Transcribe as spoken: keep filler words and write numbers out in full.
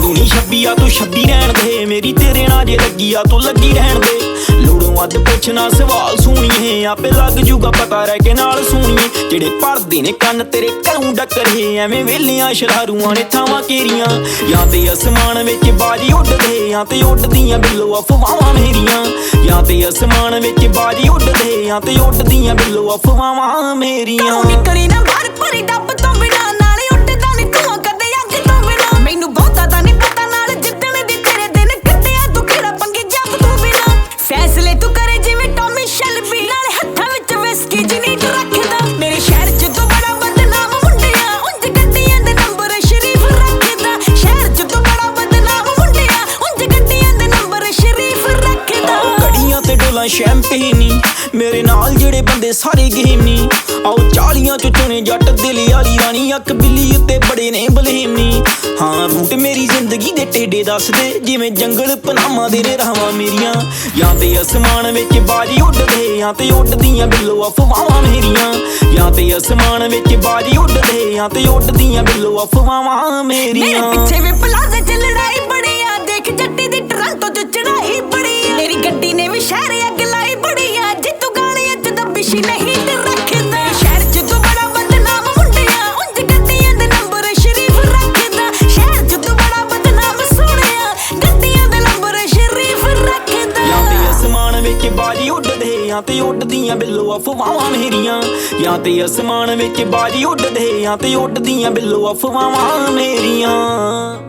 ਤੂੰ ਨੀ ਛੱਬੀ ਆ ਤੂੰ ਛੱਬੀ ਰਹਿਣ ਦੇ, ਮੇਰੀ ਤੇਰੇ ਨਾਲ ਜੇ ਲੱਗੀ ਆ ਤੂੰ ਲੱਗੀ ਰਹਿਣ ਦੇ। ਲੋੜੋਂ ਵੱਧ ਪੁੱਛਣਾ ਸਵਾਲ ਸੁਣੀਏ, ਆਪੇ ਲੱਗ ਜੂਗਾ ਪਤਾ ਰਹਿ ਕੇ ਨਾਲ ਸੁਣੀਏ। ਜਿਹੜੇ ਪੜਦੇ ਨੇ ਕੰਨ ਤੇਰੇ ਘਰੋਂ ਡੱਕਰੇ, ਐਵੇਂ ਵੇਲਿਆਂ ਸ਼ਰਾਰੂਆਂ ਨੇ ਥਾਵਾਂ ਘੇਰੀਆਂ। ਜਾਂ ਤੇ ਅਸਮਾਨ ਵਿੱਚ ਬਾਜੀ ਉੱਡਦੇ, ਜਾਂ ਤੇ ਉੱਡਦੀਆਂ ਬਿੱਲੋ ਅਫਵਾਹਾਂ ਮੇਰੀਆਂ। ਜਾਂ ਤੇ ਅਸਮਾਨ ਵਿੱਚ ਬਾਜੀ ਉੱਡਦੇ, ਜਾਂ ਤੇ ਉੱਡਦੀਆਂ ਬਿੱਲੋ ਅਫਵਾਹਾਂ ਮੇਰੀਆਂ। ਨਿਕਲੀ ਨਾ ਬਾਹਰ ਭਰੀ ਡੱਬ ਤੋਂ ਬਿਨਾਂ, ਨਾਲੇ ਉੱਡਦਾ ਨੀ ਤੂੰ ਕਦੇ ਅੱਗ ਤੋਂ ਬਿਨਾਂ। ਮੈਨੂੰ ਬਹੁਤਾ ਤਾਂ ਨੀ ਪਤਾ ਨਾਲ ਜਿੱਦਣ ਦੀ ਤੇਰੇ ਦਿਨ ਕੱਟਿਆ ਤੂੰ ਕਿਹੜਾ ਪੰਗੇ ਜੱਬ ਤੋਂ ਬਿਨਾਂ। ਫੈਸਲੇ ਤੂੰ ਕਰੇ ਜਿਵੇਂ ਟੌਮੀ ਸ਼ੈਲਬੀ, ਨਾਲੇ ਹੱਥਾਂ ਵਿੱਚ ਵਿਸਕੀ ਜਿਨੀ ਤੂੰ ਰੱਖਦਾ। ਮੇਰੇ ਸ਼ਹਿਰ ਚ ਤੂੰ ਬੜਾ ਬਦਨਾਮ ਮੁੰਡਿਆ, ਉਂਝ ਗੱਡੀਆਂ ਦੇ ਨੰਬਰ ਸ਼ਰੀਫ ਰੱਖਦਾ। ਸ਼ਹਿਰ ਚ ਤੂੰ ਬੜਾ ਬਦਨਾਮ ਮੁੰਡਿਆ, ਉਂਝ ਗੱਡੀਆਂ ਦੇ ਨੰਬਰ ਸ਼ਰੀਫ ਰੱਖਦਾ। ਘੜੀਆਂ ਤੇ ਡੋਲਾਂ ਸ਼ੈਂਪੇਨੀ, ਮੇਰੇ ਨਾਲ ਜਿਹੜੇ ਬੰਦੇ ਸਾਰੇ ਗੇਮੀ। ਆਓ ਚਾਲੀਆਂ ਚੋਂ ਚੁਣੇ ਜੱਟ ਦਿਲ ਵਾਲੀ ਰਾਣੀ, ਅੱਖ ਬਿੱਲੀ ਉੱਤੇ ਬੜੇ ਨੇ ਬਲੇਮੀ। ਹਾਂ ਰੂਟ ਮੇਰੀ ਜ਼ਿੰਦਗੀ ਦੇ ਟੇਡੇ ਦੱਸਦੇ, ਜਿਵੇਂ ਜੰਗਲ ਪਨਾਮਾ ਦੇ ਨੇ ਰਾਹਾਂ ਮੇਰੀਆਂ। ਜਾਂ ਤੇ ਅਸਮਾਨ ਵਿੱਚ ਬਾਜੀ ਉੱਡਦੇ, ਜਾਂ ਤੇ ਉੱਡਦੀਆਂ ਬਿੱਲੋ ਅਫਵਾਹਾਂ ਮੇਰੀਆਂ। ਜਾਂ ਤੇ ਅਸਮਾਨ ਵਿੱਚ ਬਾਜੀ ਉੱਡਦੇ, ਜਾਂ ਤੇ ਉੱਡਦੀਆਂ ਬਿੱਲੋ ਅਫਵਾਹਾਂ ਮੇਰੀਆਂ। ਮੇਰੇ ਪਿੱਛੇ ਵੀ ਪਲਾਜ਼ੇ ਚ ਲੜਾਈ ਬੜੀ ਆ, ਦੇਖ ਜੱਟੀ ਦੀ ਟਰਾਂਟੋ ਚ ਚੜਾਈ ਬੜੀ ਆ। ਮੇਰੀ ਗੱਡੀ ਨੇ ਵੀ ਸ਼ਹਿਰ ਅੱਗ ਲਾਈ ਬੜੀ ਆ, ਜੇ ਤੂੰ ਗਾਲੀਆਂ ਚ ਦੱਬਿਸ਼ੀ ਨਹੀਂ ਤੇ ਰੱਖਦਾ। ਸ਼ਹਿਰ ਚ ਤੂੰ ਬੜਾ ਬਦਨਾਮ ਮੁੰਡਿਆ, ਉਂਝ ਗੱਡੀਆਂ ਦੇ ਨੰਬਰ ਸ਼ਰੀਫ ਰੱਖਦਾ। ਸ਼ਹਿਰ ਚ ਤੂੰ ਬੜਾ ਬਦਨਾਮ ਸੋਹਣਿਆ, ਗੱਡੀਆਂ ਦੇ ਨੰਬਰ ਸ਼ਰੀਫ ਰੱਖਦਾ। ਜਾਂ ਤੇ ਅਸਮਾਨ ਵਿੱਚ ਬਾਜੀ ਉੱਡਦੇ, ਜਾਂ ਤੇ ਉੱਡਦੀਆਂ ਬਿੱਲੋ ਅਫਵਾਹਾਂ ਮੇਰੀਆਂ। ਜਾਂ ਤੇ ਅਸਮਾਨ ਵਿੱਚ ਬਾਜੀ ਉੱਡਦੇ, ਜਾਂ ਤੇ ਉੱਡਦੀਆਂ ਬਿੱਲੋ ਅਫਵਾਹਾਂ ਮੇਰੀਆਂ।